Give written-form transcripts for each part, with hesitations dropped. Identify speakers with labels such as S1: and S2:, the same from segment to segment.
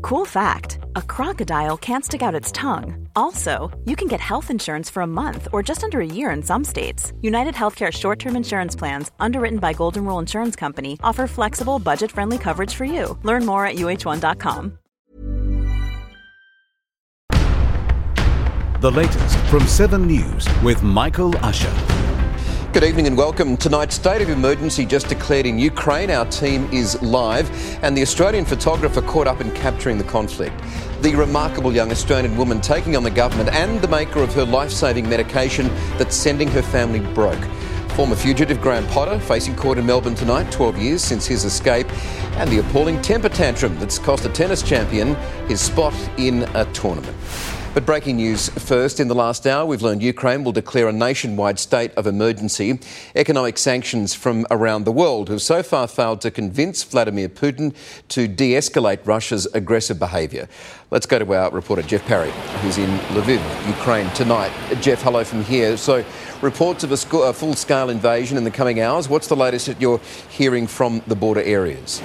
S1: Cool fact, a crocodile can't stick out its tongue. Also, you can get health insurance for a month or just under a year in some states. United Healthcare short-term insurance plans, underwritten by Golden Rule Insurance Company, offer flexible, budget-friendly coverage for you. Learn more at uh1.com.
S2: The latest from 7 News with Michael Usher.
S3: Good evening and welcome. Tonight's state of emergency just declared in Ukraine. Our team is live and the Australian photographer caught up in capturing the conflict. The remarkable young Australian woman taking on the government and the maker of her life-saving medication that's sending her family broke. Former fugitive Graham Potter facing court in Melbourne tonight, 12 years since his escape, and the appalling temper tantrum that's cost a tennis champion his spot in a tournament. But breaking news first. In the last hour, we've learned Ukraine will declare a nationwide state of emergency. Economic sanctions from around the world have so far failed to convince Vladimir Putin to de-escalate Russia's aggressive behaviour. Let's go to our reporter, Jeff Parry, who's in Lviv, Ukraine, tonight. Jeff, hello from here. So, reports of a full-scale invasion in the coming hours. What's the latest that you're hearing from the border areas?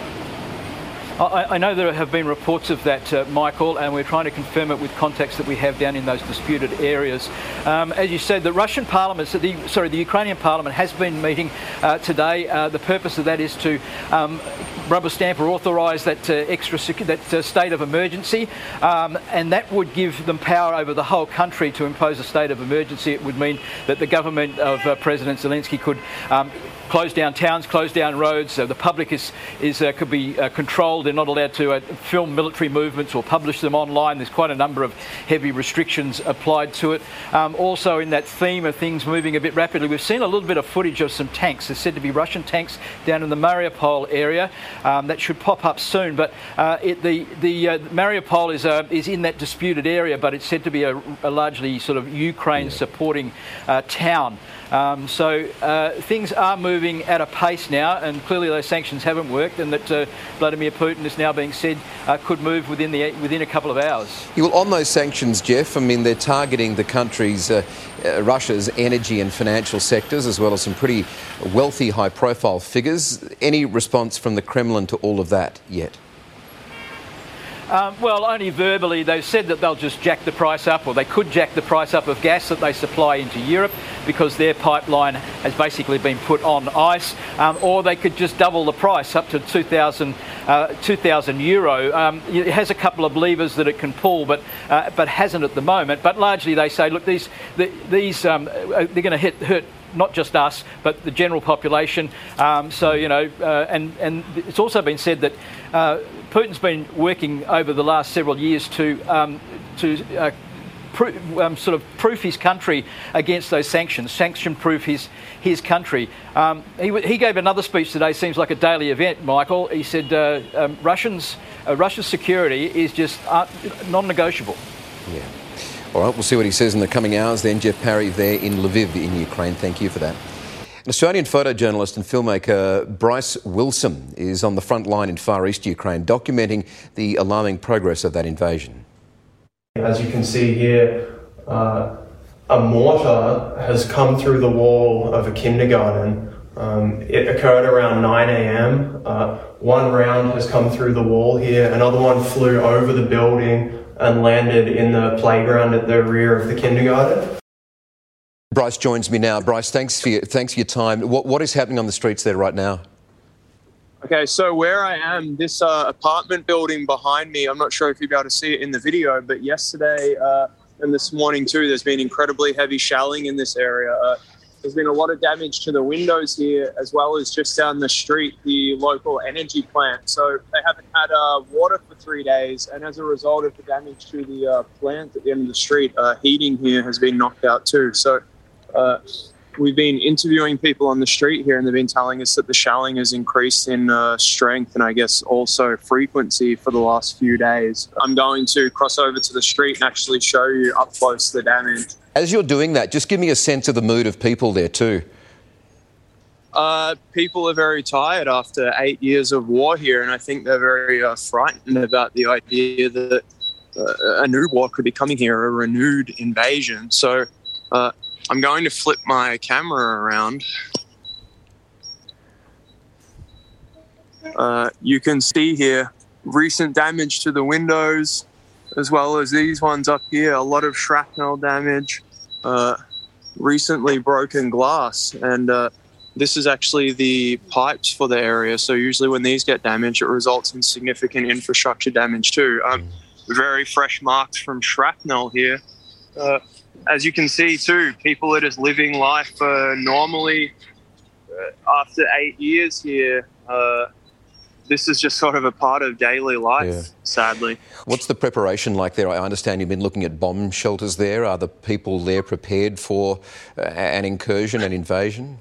S4: I know there have been reports of that, Michael, and we're trying to confirm it with contacts that we have down in those disputed areas. As you said, the Ukrainian Parliament has been meeting today. The purpose of that is to rubber stamp or authorise that state of emergency, and that would give them power over the whole country to impose a state of emergency. It would mean that the government of President Zelensky could close down towns, close down roads. The public could be controlled. They're not allowed to film military movements or publish them online. There's quite a number of heavy restrictions applied to it. Also, in that theme of things moving a bit rapidly, we've seen a little bit of footage of some tanks. There's said to be Russian tanks down in the Mariupol area. That should pop up soon. But the Mariupol is in that disputed area, but it's said to be a largely sort of Ukraine supporting town. So things are moving at a pace now, and clearly those sanctions haven't worked, and that Vladimir Putin is now being said could move within a couple of hours. Yeah, well,
S3: on those sanctions, Jeff, I mean, they're targeting the country's, Russia's energy and financial sectors, as well as some pretty wealthy, high-profile figures. Any response from the Kremlin to all of that yet?
S4: Well, only verbally. They've said that they'll just jack the price up, or they could jack the price up of gas that they supply into Europe, because their pipeline has basically been put on ice, or they could just double the price up to €2,000. It has a couple of levers that it can pull, but hasn't at the moment. But largely they say, look, these they're going to hurt not just us, but the general population. And it's also been said that Putin's been working over the last several years to proof his country against those sanctions, sanction-proof his country. He gave another speech today, seems like a daily event, Michael. He said Russia's security is just non-negotiable.
S3: Yeah. All right, we'll see what he says in the coming hours then. Jeff Parry there in Lviv in Ukraine. Thank you for that. An Australian photojournalist and filmmaker Bryce Wilson is on the front line in Far East Ukraine, documenting the alarming progress of that invasion.
S5: As you can see here, a mortar has come through the wall of a kindergarten. It occurred around 9 a.m. One round has come through the wall here. Another one flew over the building and landed in the playground at the rear of the kindergarten.
S3: Bryce joins me now. Bryce, thanks for your time. What is happening on the streets there right now?
S6: Okay, so where I am, this apartment building behind me, I'm not sure if you'll be able to see it in the video, but yesterday and this morning too, there's been incredibly heavy shelling in this area. There's been a lot of damage to the windows here, as well as just down the street, the local energy plant. So they haven't had water for 3 days, and as a result of the damage to the plant at the end of the street, heating here has been knocked out too. So we've been interviewing people on the street here, and they've been telling us that the shelling has increased in strength and I guess also frequency for the last few days. I'm going to cross over to the street and actually show you up close the damage.
S3: As you're doing that, just give me a sense of the mood of people there too.
S6: People are very tired after 8 years of war here, and I think they're very frightened about the idea that a new war could be coming here, a renewed invasion. So I'm going to flip my camera around. You can see here recent damage to the windows, as well as these ones up here. A lot of shrapnel damage, recently broken glass, and this is actually the pipes for the area. So usually when these get damaged, it results in significant infrastructure damage too. Very fresh marks from shrapnel here. As you can see too, people are just living life normally. After 8 years here, this is just sort of a part of daily life, sadly.
S3: What's the preparation like there? I understand you've been looking at bomb shelters there. Are the people there prepared for an incursion, an invasion?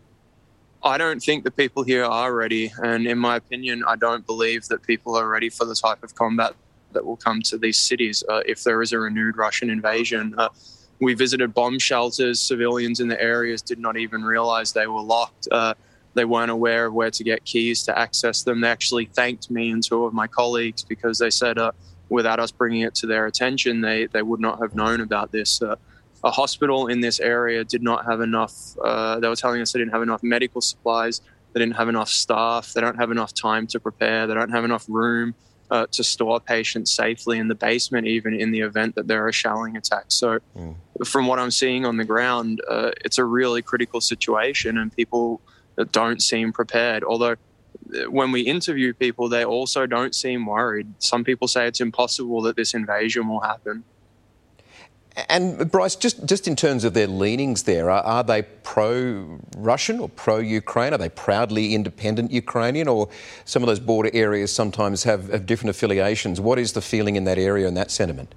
S6: I don't think the people here are ready. And in my opinion, I don't believe that people are ready for the type of combat that will come to these cities if there is a renewed Russian invasion. We visited bomb shelters. Civilians in the areas did not even realize they were locked. They weren't aware of where to get keys to access them. They actually thanked me and two of my colleagues because they said without us bringing it to their attention, they would not have known about this. A hospital in this area did not have enough. They were telling us they didn't have enough medical supplies. They didn't have enough staff. They don't have enough time to prepare. They don't have enough room to store patients safely in the basement, even in the event that there are shelling attacks. So from what I'm seeing on the ground, it's a really critical situation and people don't seem prepared. Although when we interview people, they also don't seem worried. Some people say it's impossible that this invasion will happen.
S3: And Bryce, just in terms of their leanings there, are they pro-Russian or pro-Ukraine? Are they proudly independent Ukrainian, or some of those border areas sometimes have different affiliations? What is the feeling in that area and that sentiment?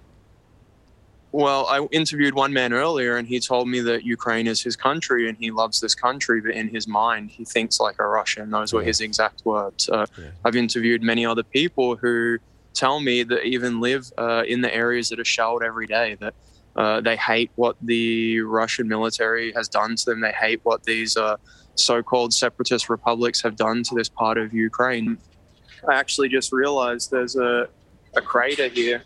S6: Well, I interviewed one man earlier and he told me that Ukraine is his country and he loves this country, but in his mind he thinks like a Russian. Those were his exact words. I've interviewed many other people who tell me that even live in the areas that are shelled every day, that they hate what the Russian military has done to them. They hate what these so-called separatist republics have done to this part of Ukraine. I actually just realized there's a crater here.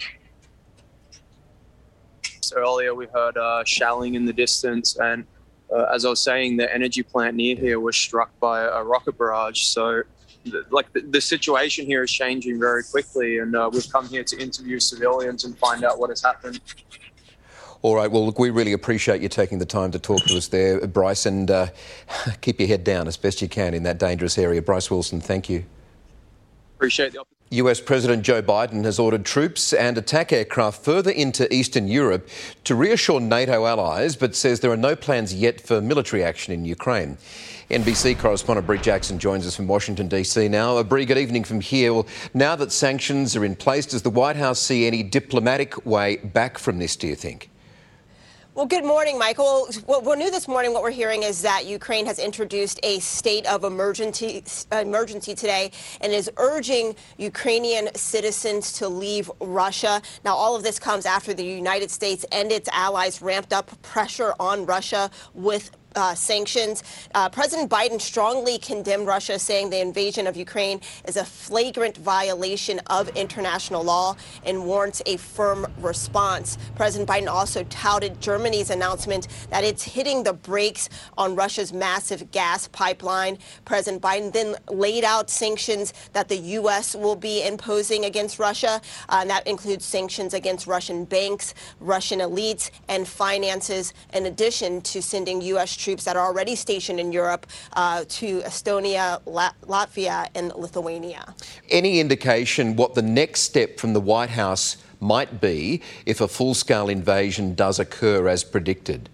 S6: Earlier we heard shelling in the distance, and as I was saying, the energy plant near here was struck by a rocket barrage. So the situation here is changing very quickly, and we've come here to interview civilians and find out what has happened.
S3: All right, well, look, we really appreciate you taking the time to talk to us there, Bryce, and keep your head down as best you can in that dangerous area. Bryce Wilson, thank you.
S6: Appreciate the opportunity.
S3: US President Joe Biden has ordered troops and attack aircraft further into Eastern Europe to reassure NATO allies, but says there are no plans yet for military action in Ukraine. NBC correspondent Brie Jackson joins us from Washington, D.C. now. Brie, good evening from here. Well, now that sanctions are in place, does the White House see any diplomatic way back from this, do you think?
S7: Well, good morning, Michael. What we're new this morning, what we're hearing is that Ukraine has introduced a state of emergency today and is urging Ukrainian citizens to leave Russia. Now, all of this comes after the United States and its allies ramped up pressure on Russia with sanctions. President Biden strongly condemned Russia, saying the invasion of Ukraine is a flagrant violation of international law and warrants a firm response. President Biden also touted Germany's announcement that it's hitting the brakes on Russia's massive gas pipeline. President Biden then laid out sanctions that the U.S. will be imposing against Russia, and that includes sanctions against Russian banks, Russian elites, and finances, in addition to sending U.S. troops that are already stationed in Europe to Estonia, Latvia, and Lithuania. Any
S3: indication what the next step from the White House might be if a full-scale invasion does occur as predicted?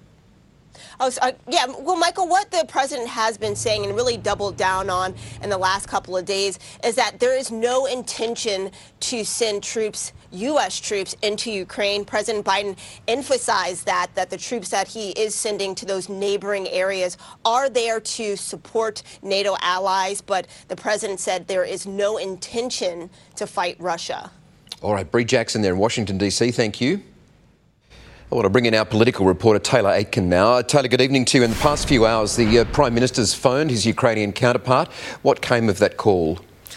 S7: Well, Michael, what the president has been saying and really doubled down on in the last couple of days is that there is no intention to send troops, U.S. troops, into Ukraine. President Biden emphasized that the troops that he is sending to those neighboring areas are there to support NATO allies, but the president said there is no intention to fight Russia.
S3: All right, Brie Jackson there in Washington, D.C., thank you. I want to bring in our political reporter, Taylor Aitken, now. Taylor, good evening to you. In the past few hours, the Prime Minister's phoned his Ukrainian counterpart. What came of that call?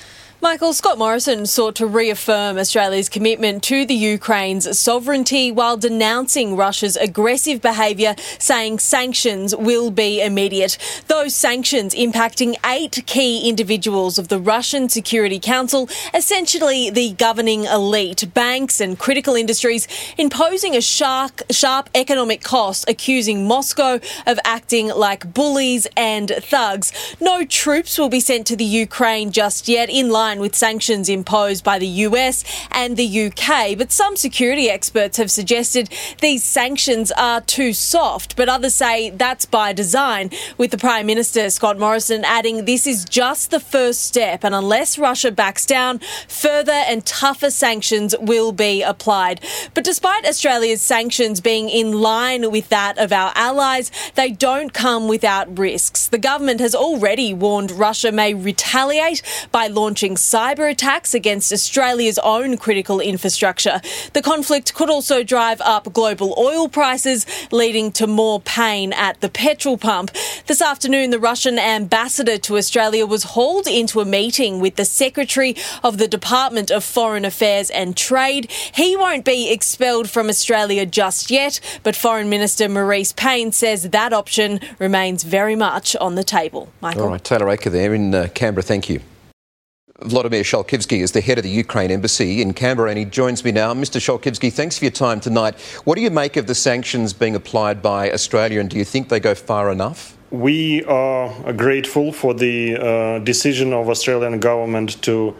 S8: Michael, Scott Morrison sought to reaffirm Australia's commitment to the Ukraine's sovereignty while denouncing Russia's aggressive behaviour, saying sanctions will be immediate. Those sanctions impacting 8 key individuals of the Russian Security Council, essentially the governing elite, banks and critical industries, imposing a sharp economic cost, accusing Moscow of acting like bullies and thugs. No troops will be sent to the Ukraine just yet, in line with sanctions imposed by the US and the UK. But some security experts have suggested these sanctions are too soft, but others say that's by design, with the Prime Minister, Scott Morrison, adding this is just the first step, and unless Russia backs down, further and tougher sanctions will be applied. But despite Australia's sanctions being in line with that of our allies, they don't come without risks. The government has already warned Russia may retaliate by launching cyber attacks against Australia's own critical infrastructure. The conflict could also drive up global oil prices, leading to more pain at the petrol pump. This afternoon, the Russian ambassador to Australia was hauled into a meeting with the Secretary of the Department of Foreign Affairs and Trade. He won't be expelled from Australia just yet, but Foreign Minister Maurice Payne says that option remains very much on the table. Michael?
S3: All right, Taylor Aker there in Canberra, thank you. Vladimir Sholkivsky is the head of the Ukraine embassy in Canberra, and he joins me now. Mr Sholkivsky, thanks for your time tonight. What do you make of the sanctions being applied by Australia, and do you think they go far enough?
S9: We are grateful for the decision of Australian government to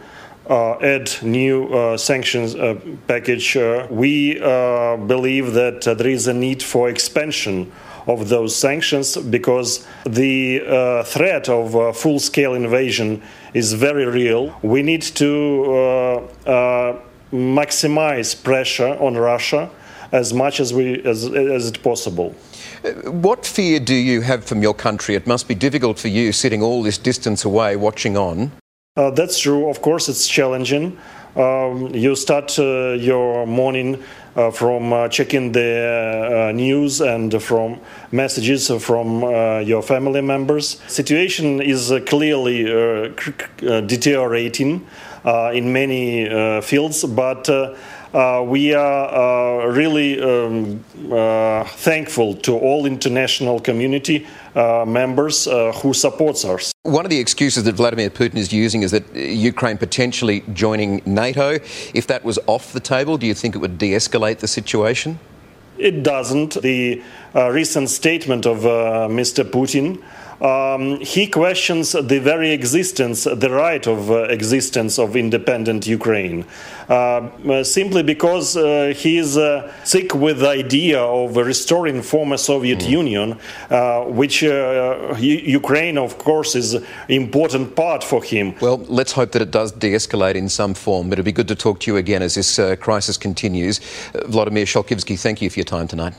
S9: add new sanctions package. We believe that there is a need for expansion of those sanctions because the threat of full-scale invasion is very real. We need to maximize pressure on Russia as much as it's possible.
S3: What fear do you have from your country? It must be difficult for you sitting all this distance away watching on.
S9: That's true. Of course, it's challenging. You start your morning from checking the news and from messages from your family members. Situation is clearly deteriorating in many fields, but we are really thankful to all international community members who supports us.
S3: One of the excuses that Vladimir Putin is using is that Ukraine potentially joining NATO. If that was off the table, do you think it would de-escalate the situation?
S9: It doesn't. The recent statement of Mr. Putin, he questions the very existence, the right of existence of independent Ukraine, simply because he is sick with the idea of restoring former Soviet Union, which Ukraine, of course, is an important part for him.
S3: Well, let's hope that it does de-escalate in some form, but it'd be good to talk to you again as this crisis continues. Vladimir Sholkivsky, thank you for your time tonight.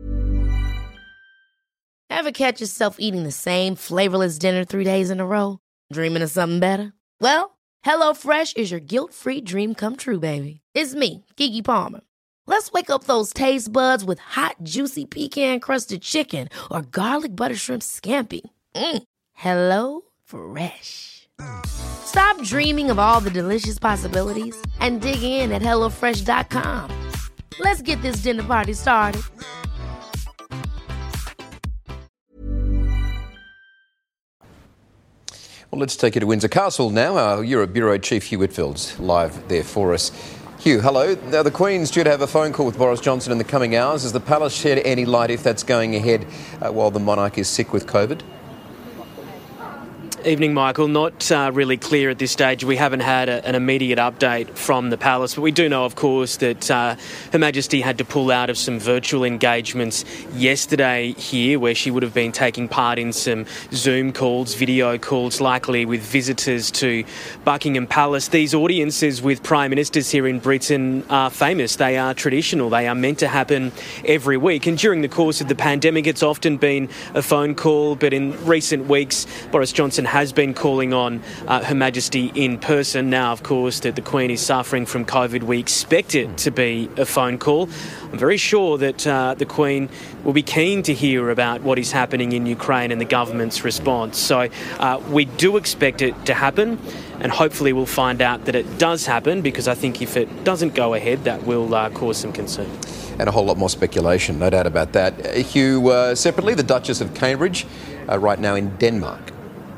S10: Ever catch yourself eating the same flavourless dinner 3 days in a row? Dreaming of something better? Well, HelloFresh is your guilt-free dream come true, baby. It's me, Keke Palmer. Let's wake up those taste buds with hot, juicy pecan-crusted chicken or garlic butter shrimp scampi. Hello Fresh. Stop dreaming of all the delicious possibilities and dig in at HelloFresh.com. Let's get this dinner party started.
S3: Well, let's take you to Windsor Castle now. Our Europe Bureau Chief Hugh Whitfield's live there for us. Hugh, hello. Now, the Queen's due to have a phone call with Boris Johnson in the coming hours. Has the palace shed any light if that's going ahead while the monarch is sick with COVID?
S11: Evening, Michael. Not really clear at this stage. We haven't had an immediate update from the palace, but we do know, of course, that Her Majesty had to pull out of some virtual engagements yesterday here, where she would have been taking part in some Zoom calls, video calls, likely with visitors to Buckingham Palace. These audiences with Prime Ministers here in Britain are famous. They are traditional. They are meant to happen every week. And during the course of the pandemic, it's often been a phone call, but in recent weeks, Boris Johnson has been calling on Her Majesty in person. Now, of course, that the Queen is suffering from COVID, we expect it to be a phone call. I'm very sure that the Queen will be keen to hear about what is happening in Ukraine and the government's response. So we do expect it to happen, and hopefully we'll find out that it does happen, because I think if it doesn't go ahead, that will cause some concern.
S3: And a whole lot more speculation, no doubt about that. Hugh, separately, the Duchess of Cambridge, right now in Denmark.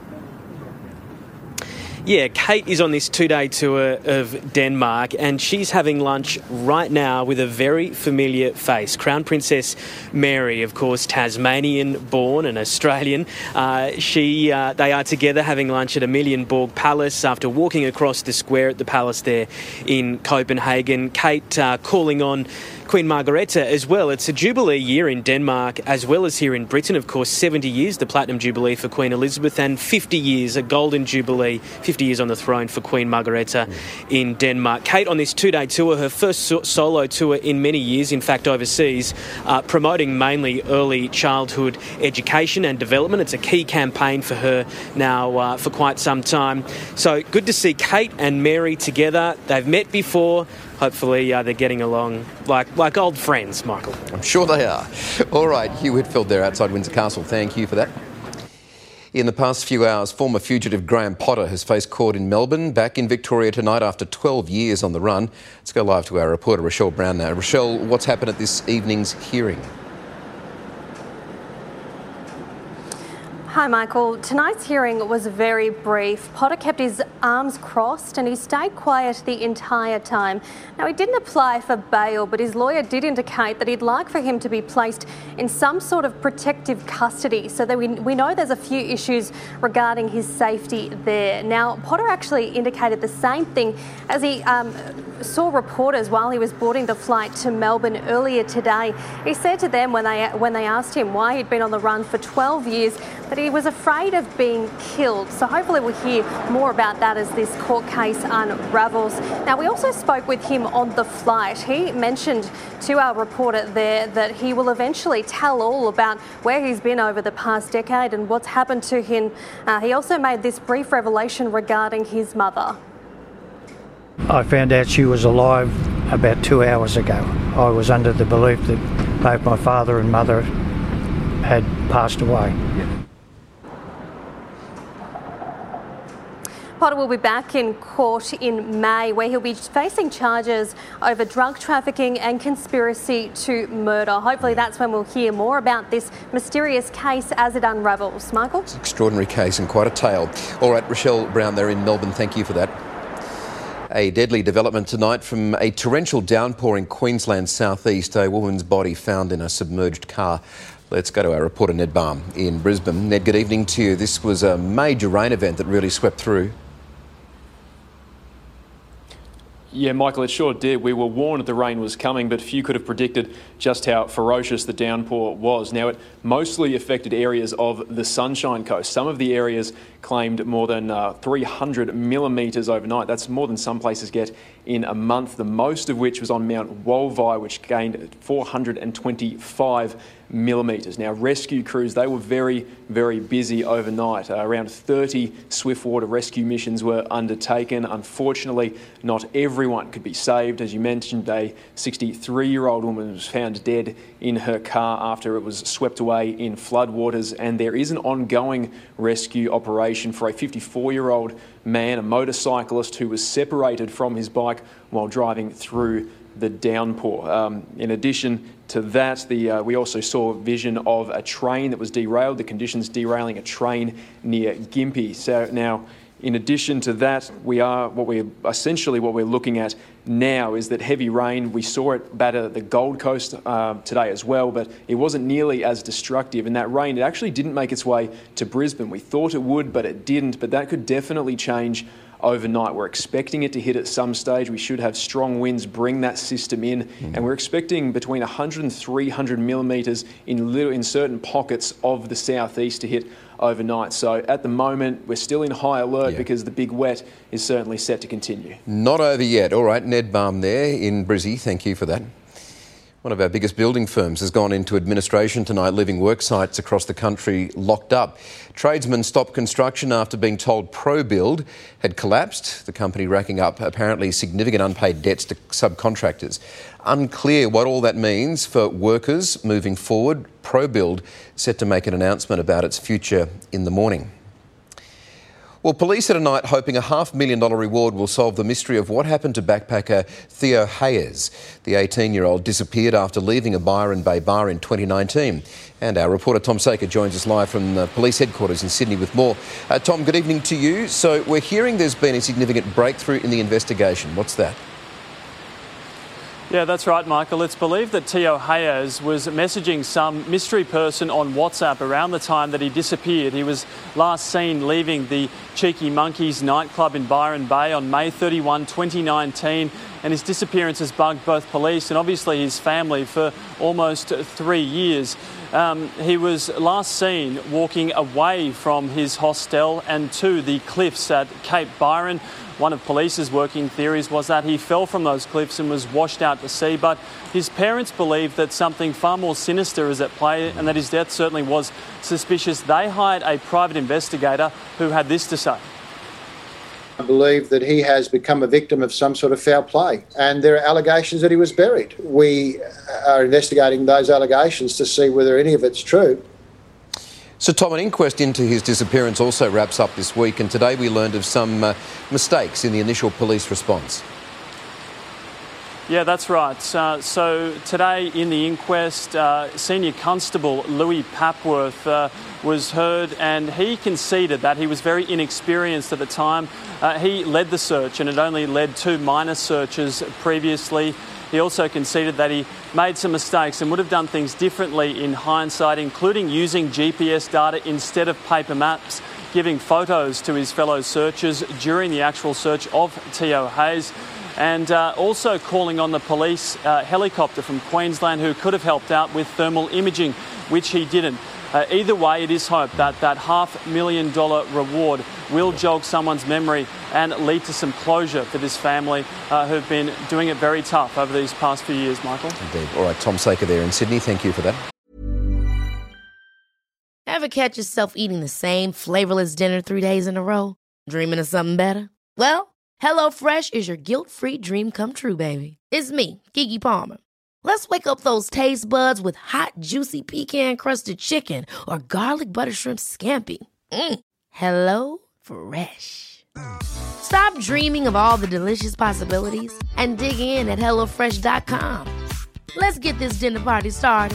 S11: Yeah, Kate is on this 2-day tour of Denmark, and she's having lunch right now with a very familiar face. Crown Princess Mary, of course, Tasmanian-born and Australian. They are together having lunch at Amalienborg Palace after walking across the square at the palace there in Copenhagen. Kate calling on Queen Margrethe as well. It's a Jubilee year in Denmark as well as here in Britain. Of course, 70 years, the Platinum Jubilee for Queen Elizabeth, and 50 years, a Golden Jubilee, 50 years on the throne for Queen Margrethe in Denmark. Kate on this 2-day tour, her first solo tour in many years, in fact overseas, promoting mainly early childhood education and development. It's a key campaign for her now for quite some time. So good to see Kate and Mary together. They've met before. Hopefully they're getting along like old friends, Michael.
S3: I'm sure they are. All right, Hugh Whitfield there outside Windsor Castle. Thank you for that. In the past few hours, former fugitive Graham Potter has faced court in Melbourne, back in Victoria tonight after 12 years on the run. Let's go live to our reporter, Rochelle Brown now. Rochelle, what's happened at this evening's hearing?
S12: Hi, Michael. Tonight's hearing was very brief. Potter kept his arms crossed and he stayed quiet the entire time. Now, he didn't apply for bail, but his lawyer did indicate that he'd like for him to be placed in some sort of protective custody, so that we know there's a few issues regarding his safety there. Now, Potter actually indicated the same thing as he saw reporters while he was boarding the flight to Melbourne earlier today. He said to them when they asked him why he'd been on the run for 12 years, that he was afraid of being killed. So hopefully we'll hear more about that as this court case unravels. Now, we also spoke with him on the flight. He mentioned to our reporter there that he will eventually tell all about where he's been over the past decade and what's happened to him. He also made this brief revelation regarding his mother.
S13: I found out she was alive about 2 hours ago. I was under the belief that both my father and mother had passed away.
S12: Potter will be back in court in May, where he'll be facing charges over drug trafficking and conspiracy to murder. Hopefully that's when we'll hear more about this mysterious case as it unravels. Michael?
S3: It's an extraordinary case and quite a tale. All right, Rochelle Brown there in Melbourne, thank you for that. A deadly development tonight from a torrential downpour in Queensland's southeast. A woman's body found in a submerged car. Let's go to our reporter Ned Baum in Brisbane. Ned, good evening to you. This was a major rain event that really swept through.
S14: Yeah, Michael, it sure did. We were warned the rain was coming, but few could have predicted just how ferocious the downpour was. Now, it mostly affected areas of the Sunshine Coast. Some of the areas claimed more than 300 millimetres overnight. That's more than some places get in a month, the most of which was on Mount Wolvi, which gained 425 millimetres. Now, rescue crews, they were very, very busy overnight. Around 30 swiftwater rescue missions were undertaken. Unfortunately, not everyone could be saved. As you mentioned, a 63-year-old woman was found dead in her car after it was swept away in floodwaters, and there is an ongoing rescue operation for a 54-year-old man, a motorcyclist, who was separated from his bike while driving through the downpour. In addition to that, we also saw vision of a train that was derailed, the conditions derailing a train near Gympie. So now, in addition to that, what we're looking at now is that heavy rain. We saw it batter the Gold Coast today as well, but it wasn't nearly as destructive. And that rain, it actually didn't make its way to Brisbane. We thought it would, but it didn't. But that could definitely change overnight. We're expecting it to hit at some stage. We should have strong winds bring that system in, and we're expecting between 100 and 300 millimetres in certain pockets of the southeast to hit overnight. So at the moment, we're still in high alert because the big wet is certainly set to continue.
S3: Not over yet. All right, Ned Baum there in Brizzy. Thank you for that. One of our biggest building firms has gone into administration tonight, leaving work sites across the country locked up. Tradesmen stopped construction after being told ProBuild had collapsed, the company racking up apparently significant unpaid debts to subcontractors. Unclear what all that means for workers moving forward. ProBuild set to make an announcement about its future in the morning. Well, police are tonight hoping a $500,000 reward will solve the mystery of what happened to backpacker Theo Hayes. The 18-year-old disappeared after leaving a Byron Bay bar in 2019. And our reporter Tom Saker joins us live from the police headquarters in Sydney with more. Tom, good evening to you. So we're hearing there's been a significant breakthrough in the investigation. What's that?
S15: Yeah, that's right, Michael. It's believed that Theo Hayes was messaging some mystery person on WhatsApp around the time that he disappeared. He was last seen leaving the Cheeky Monkeys nightclub in Byron Bay on May 31, 2019, and his disappearance has bugged both police and obviously his family for almost 3 years. He was last seen walking away from his hostel and to the cliffs at Cape Byron. One of police's working theories was that he fell from those cliffs and was washed out to sea, but his parents believe that something far more sinister is at play and that his death certainly was suspicious. They hired a private investigator who had this to say.
S16: I believe that he has become a victim of some sort of foul play, and there are allegations that he was buried. We are investigating those allegations to see whether any of it's true.
S3: So, Tom, an inquest into his disappearance also wraps up this week, and today we learned of some mistakes in the initial police response.
S15: Yeah, that's right. So today in the inquest, Senior Constable Louis Papworth was heard, and he conceded that he was very inexperienced at the time. He led the search and had only led 2 minor searches previously. He also conceded that he made some mistakes and would have done things differently in hindsight, including using GPS data instead of paper maps, giving photos to his fellow searchers during the actual search of Theo Hayes, and also calling on the police helicopter from Queensland who could have helped out with thermal imaging, which he didn't. Either way, it is hoped that that $500,000 reward will jog someone's memory and lead to some closure for this family who've been doing it very tough over these past few years, Michael.
S3: Indeed. All right, Tom Saker there in Sydney. Thank you for that.
S10: Ever catch yourself eating the same flavourless dinner 3 days in a row? Dreaming of something better? Well, HelloFresh is your guilt-free dream come true, baby. It's me, Keke Palmer. Let's wake up those taste buds with hot, juicy pecan-crusted chicken or garlic butter shrimp scampi. Hello Fresh. Stop dreaming of all the delicious possibilities and dig in at HelloFresh.com. Let's get this dinner party started.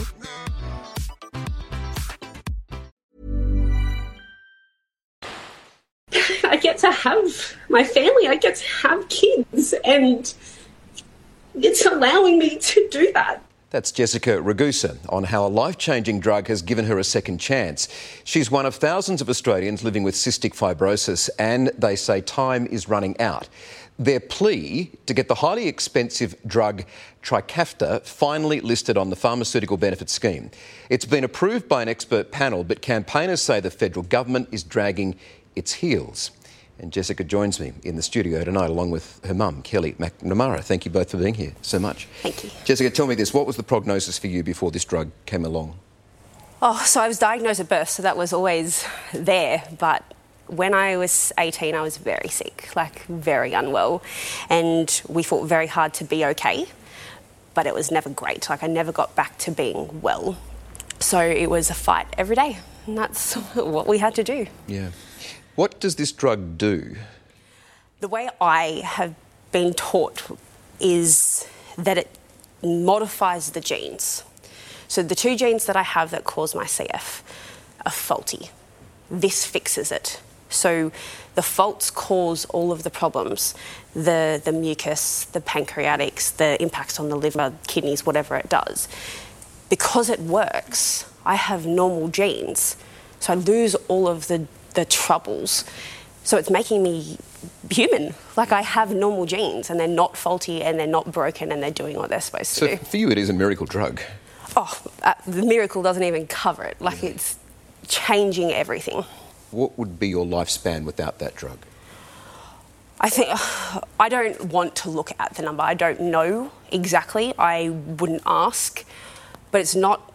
S17: I get to have my family, I get to have kids, and it's allowing me to do that.
S3: That's Jessica Ragusa on how a life-changing drug has given her a second chance. She's one of thousands of Australians living with cystic fibrosis, and they say time is running out. Their plea to get the highly expensive drug Trikafta finally listed on the Pharmaceutical Benefits Scheme. It's been approved by an expert panel, but campaigners say the federal government is dragging its heels. And Jessica joins me in the studio tonight along with her mum, Kelly McNamara. Thank you both for being here so much.
S17: Thank you.
S3: Jessica, tell me this. What was the prognosis for you before this drug came along?
S17: Oh, so I was diagnosed at birth, so that was always there. But when I was 18, I was very sick, like very unwell. And we fought very hard to be okay, but it was never great. Like I never got back to being well. So it was a fight every day. And that's what we had to do.
S3: Yeah. What does this drug do?
S17: The way I have been taught is that it modifies the genes. So the 2 genes that I have that cause my CF are faulty. This fixes it. So the faults cause all of the problems, the mucus, the pancreatics, the impacts on the liver, kidneys, whatever it does. Because it works, I have normal genes. So I lose all of the troubles. So it's making me human. Like I have normal genes and they're not faulty and they're not broken and they're doing what they're supposed to do.
S3: So for you it is a miracle drug.
S17: Oh, the miracle doesn't even cover it. Like it's changing everything.
S3: What would be your lifespan without that drug?
S17: I don't want to look at the number. I don't know exactly. I wouldn't ask. But it's not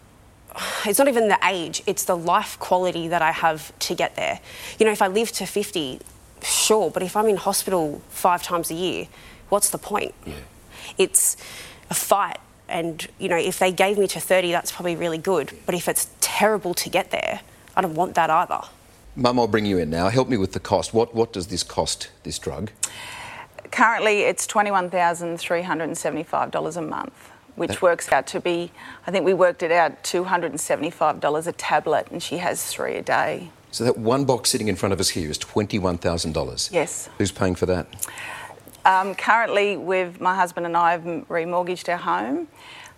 S17: even the age, it's the life quality that I have to get there. You know, if I live to 50, sure, but if I'm in hospital 5 times a year, what's the point? Yeah. It's a fight, and, you know, if they gave me to 30, that's probably really good. But if it's terrible to get there, I don't want that either.
S3: Mum, I'll bring you in now. Help me with the cost. What does this cost, this drug?
S18: Currently, it's $21,375 a month, which works out to be, I think we worked it out, $275 a tablet, and she has 3 a day.
S3: So that one box sitting in front of us here is $21,000?
S18: Yes.
S3: Who's paying for that?
S18: Currently, my husband and I have remortgaged our home,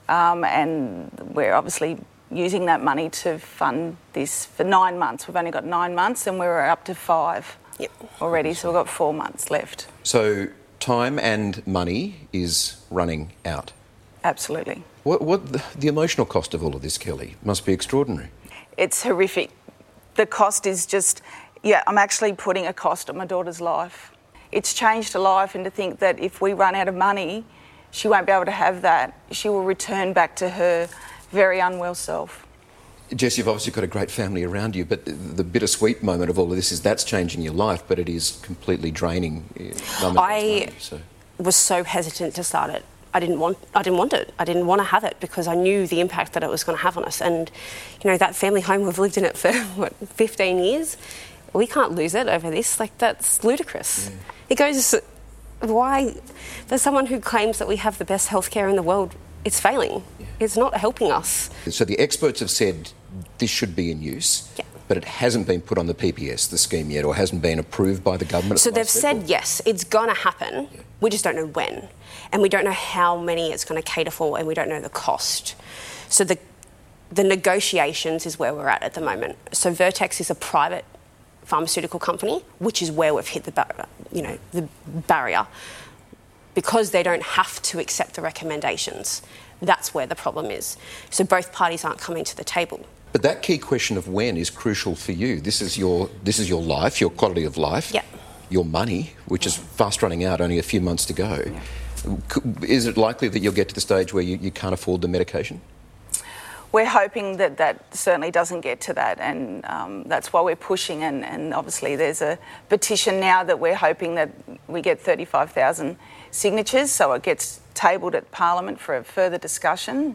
S18: and we're obviously using that money to fund this for 9 months. We've only got 9 months, and we're up to 5 already, so we've got 4 months left.
S3: So time and money is running out?
S18: Absolutely.
S3: What the emotional cost of all of this, Kelly, must be extraordinary.
S18: It's horrific. The cost is just, I'm actually putting a cost on my daughter's life. It's changed her life, and to think that if we run out of money, she won't be able to have that. She will return back to her very unwell self.
S3: Jess, you've obviously got a great family around you, but the bittersweet moment of all of this is that's changing your life, but it is completely draining.
S17: I was so hesitant to start it. I didn't want it. I didn't want to have it because I knew the impact that it was going to have on us. And, you know, that family home, we've lived in it for, 15 years? We can't lose it over this. Like, that's ludicrous. Yeah. It goes, why? There's someone who claims that we have the best healthcare in the world. It's failing. Yeah. It's not helping us.
S3: So the experts have said this should be in use, but it hasn't been put on the PPS, the scheme yet, or hasn't been approved by the government?
S17: So they've said, yes, it's going to happen. Yeah. We just don't know when. And we don't know how many it's going to cater for, and we don't know the cost. So the negotiations is where we're at the moment. So Vertex is a private pharmaceutical company, which is where we've hit the barrier. Because they don't have to accept the recommendations. That's where the problem is. So both parties aren't coming to the table.
S3: But that key question of when is crucial for you. This is your life, your quality of life, your money, which is fast running out, only a few months to go. Yeah. Is it likely that you'll get to the stage where you can't afford the medication?
S18: We're hoping that certainly doesn't get to that, and that's why we're pushing, and obviously there's a petition now that we're hoping that we get 35,000 signatures, so it gets tabled at Parliament for a further discussion.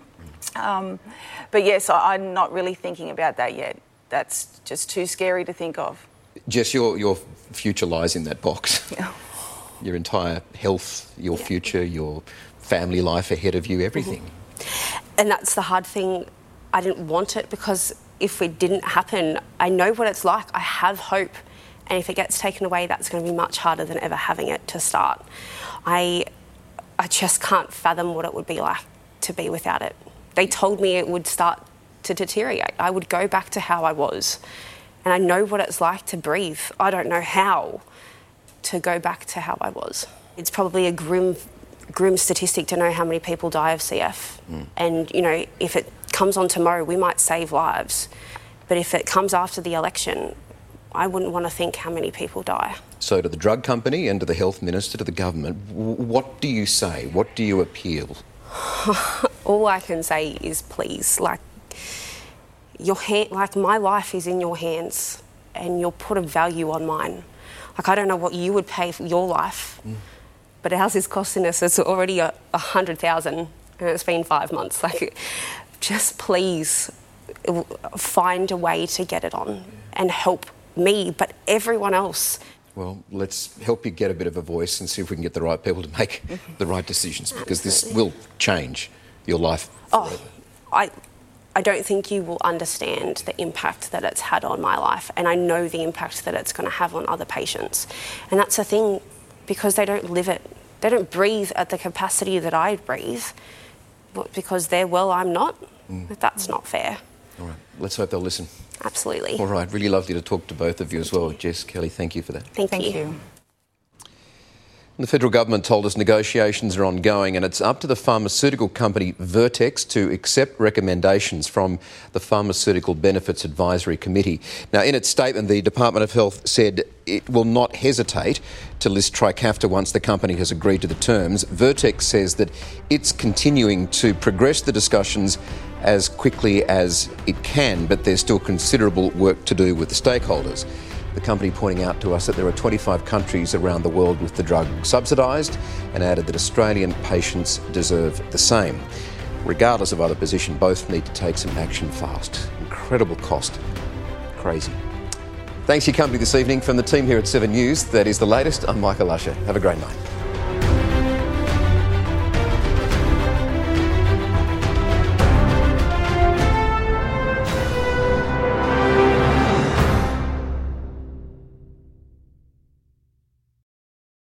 S18: But yes, I'm not really thinking about that yet. That's just too scary to think of.
S3: Jess, your future lies in that box. Yeah. Your entire health, your future, your family life ahead of you, everything.
S17: Mm-hmm. And that's the hard thing. I didn't want it because if it didn't happen, I know what it's like. I have hope. And if it gets taken away, that's going to be much harder than ever having it to start. I just can't fathom what it would be like to be without it. They told me it would start to deteriorate. I would go back to how I was. And I know what it's like to breathe. I don't know how to go back to how I was. It's probably a grim statistic to know how many people die of CF. And, you know, if it comes on tomorrow, we might save lives. But if it comes after the election, I wouldn't want to think how many people die.
S3: So to the drug company and to the health minister, to the government, what do you say? What do you appeal?
S17: All I can say is please, my life is in your hands and you'll put a value on mine. Like, I don't know what you would pay for your life, but ours is costing us, it's already $100,000 and it's been 5 months. Like, just please find a way to get it on and help me, but everyone else.
S3: Well, let's help you get a bit of a voice and see if we can get the right people to make the right decisions, because this will change your life forever.
S17: I don't think you will understand the impact that it's had on my life, and I know the impact that it's going to have on other patients. And that's the thing, because they don't live it. They don't breathe at the capacity that I breathe, because they're well, I'm not. That's not fair.
S3: All right, let's hope they'll listen.
S17: Absolutely.
S3: All right, really lovely to talk to both of you as well. Jess, Kelly, thank you for that.
S17: Thank you.
S3: The federal government told us negotiations are ongoing and it's up to the pharmaceutical company Vertex to accept recommendations from the Pharmaceutical Benefits Advisory Committee. Now, in its statement, the Department of Health said it will not hesitate to list Trikafta once the company has agreed to the terms. Vertex says that it's continuing to progress the discussions as quickly as it can, but there's still considerable work to do with the stakeholders. The company pointing out to us that there are 25 countries around the world with the drug subsidised, and added that Australian patients deserve the same. Regardless of either position, both need to take some action fast. Incredible cost. Crazy. Thanks for your company this evening from the team here at 7 News. That is the latest. I'm Michael Usher. Have a great night.